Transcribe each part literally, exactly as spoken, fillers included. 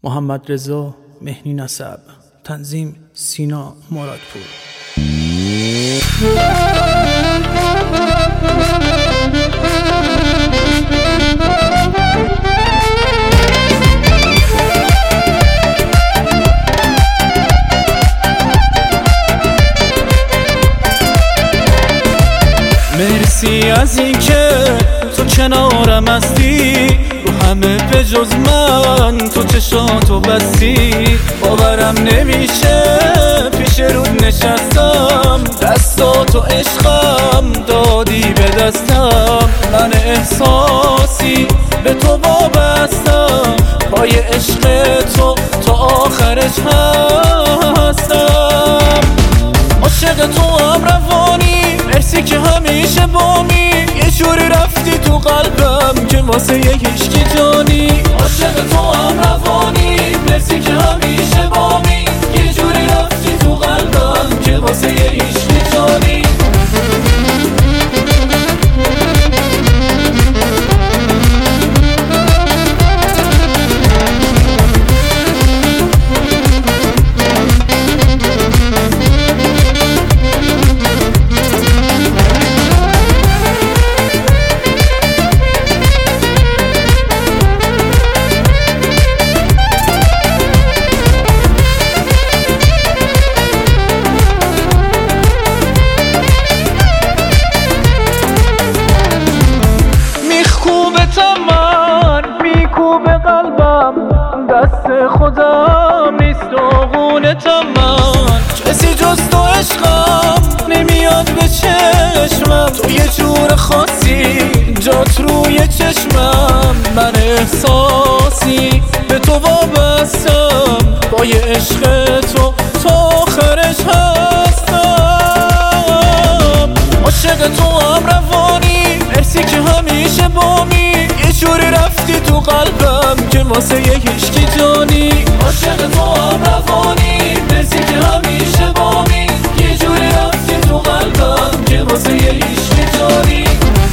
محمدرضا مهنی نسب، تنظیم سینا مرادپور. مرسی از این که تو کنارم هستی، رو همه به جز من تو چشاتو بستی. باورم نمیشه پیش رود نشستم، دستاتو عشقم دادی به دستم. من احساسی به تو وابستم، پای عشق تو تا آخرش هستم. عاشق تو هم روانی، مرسی که همیشه بامی. یه جوری رفتی تو قلبم که واسه یه هیچکی جانی. عاشق تو هم روانی، مرسی که همیشه بامی. یه جوری رفتی تو قلبم که واسه یه هیچکی جانی. دست خودم نیست داغونتم من، کسی جز تو عشقم نمیاد به چشمم. تو یه جور خاصی جات روی چشمم. من احساسی به تو وابستم، با یه عشق تو تا آخرش هستم. عاشق تو هم روانی، مرسی که همیشه بامی. یه جوری رفتی تو قلبم که واسه یه هیچکی جانی. عاشق تو هم روانی، مرسی که همیشه بامی. یه جوری رفتی تو قلبم که واسه یه هیچکی جانی.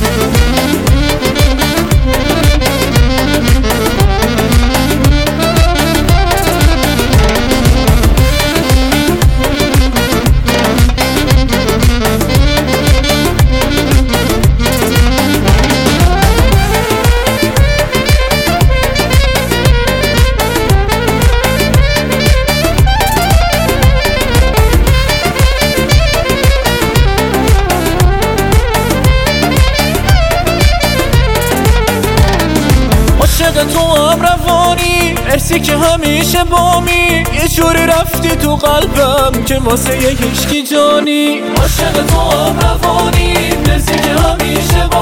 عاشق تو هم روانی، مرسی که همیشه بامی. یه جوری رفتی تو قلبم که واسه یه هیچکی جانی. عاشق تو هم روانی، مرسی که همیشه بامی.